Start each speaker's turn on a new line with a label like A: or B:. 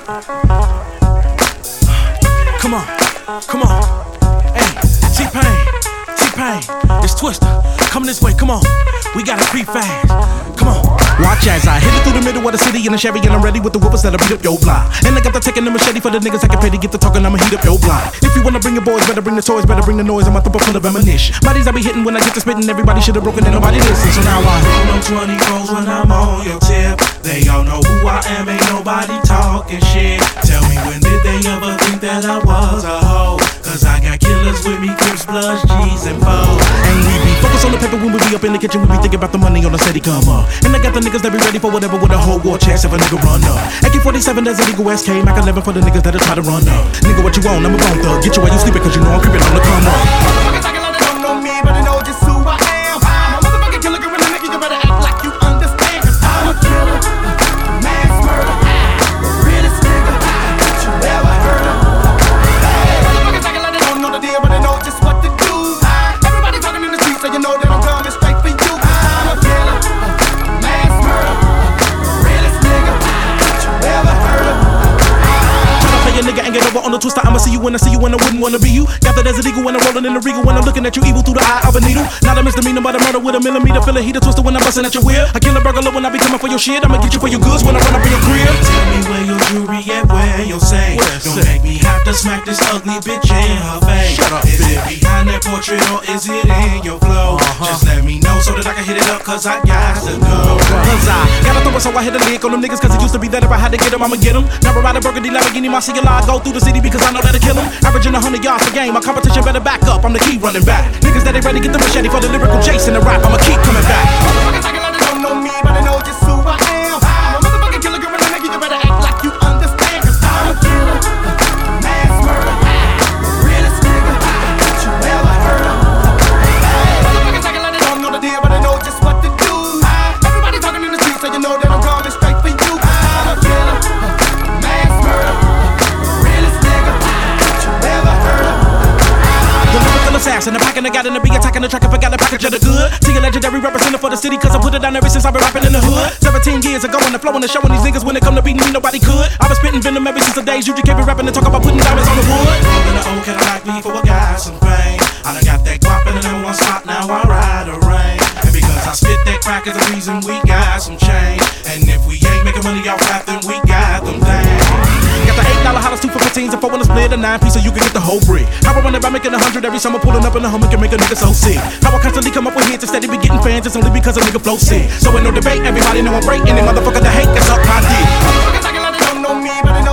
A: Come on, come on. Hey, T-Pain, it's Twister. Coming this way, come on. We gotta creep fast. Come on. Watch as I hit it through the middle of the city in a Chevy, and I'm ready with the whoopers that'll beat up your block. And I got the taking the machete for the niggas I can pay to get the talking, I'ma heat up your block. If you wanna bring your boys, better bring the toys, better bring the noise. I'm out the book full of ammunition. Bodies I be hitting when I get to spitting, everybody should've broken and nobody listen. So now I roll on 24s when I'm on your tip. They all know who I am, ain't nobody talking shit. Tell me, when did they ever think that I was a hoe? Cause I got killers with me, Crips, Bloods, G's, and foes. And we be focused on the paper when we be up in the kitchen, we be thinking about the money on the steady come up. And I got the niggas that be ready for whatever with a whole war chest if a nigga run up. AK-47, that's illegal SK, Mac 11 for the niggas that'll try to run up. Nigga, what you want? I'm a bone thug. Get you while you sleeping, cause you know I'm creeping on the come up.
B: Motherfuckers acting like they don't know me, but they know just who I am. I'm a motherfucking killer, gorilla nigga, you better act like you understand. Cause I'm a killer, a mass murderer, the realest nigga that you ever heard of. Motherfuckers acting like they don't know the deal, but they know just what to do. Everybody talking in the streets, so you know that I'm coming straight for you. I'm a killer, a mass murderer, the realest nigga that you ever heard of.
A: Play a nigga and get over on the twister. I'ma see you when I see you when I wouldn't wanna be you. Got that as illegal when I'm rolling in the regal. When I'm looking at you evil through the eye of a needle. Not a misdemeanor, but a murder with a millimeter. Feel a heater twister when I'm busting at your wheel. I kill a burglar when I be coming for your shit. I'ma get you for your goods when I run up in your crib. Tell me where your jewelry at, where your say. Don't make me have to smack this ugly bitch in her face. Shut up, is it behind that portrait or is it in your flow? Just let me know so that I can hit it up, cause I got to go. Cause I gotta throw it, so I hit a lick on them niggas, cause it used to be that if I had to get them, I'ma get them. Never ride a burgundy Lamborghini, my CLI go through the city because I know that'll kill them. Averaging 100 yards per game, my competition better back up, I'm the key running back. Niggas that ain't ready, get the machete for the lyrical chase and the rap, I'ma keep coming back.
B: Motherfuckers acting like they don't know me, but they know just who I am. I'm a motherfucking killer, gorilla nigga, you better act like you understand. Cause I'm a killer, a mass murderer, the realest nigga that you ever heard of. Motherfuckers acting like they don't know the deal, but they know just what to do. Everybody talking in the streets, so you know that I'm coming straight for you. I'm a killer, a mass murderer, the realest nigga that you ever heard of.
A: The lyrical assassin, the packing, I got in the be attacking the track, I forgot the package of the good. See a legendary representative for the city, cause I put it down ever since I've been rapping in the hood. 17 years ago, on the flow and the showing these niggas when it come to beating me, nobody could. I was spitting venom ever since the days you just kept rapping and talk about putting diamonds on the wood. Rolling the old Cadillac before I got some fame. I done got that guap in the number one spot, now I ride the rain. And because I spit that crack is the reason we got some change. And if we ain't making money off rap, then we got them things. Got the $8 hollers, 2 for 15s, and 4 in a split, a 9 piece so you can get the whole brick. How I run it by making 100 every summer, pulling up in the Hummer can make a nigga so sick. How I constantly come up with hits instead of be getting fans, it's only because a nigga flow sick. So with no debate, everybody know I'm breaking, and motherfucker the hate that's up my dick.
B: Motherfuckers acting like they don't know me, but they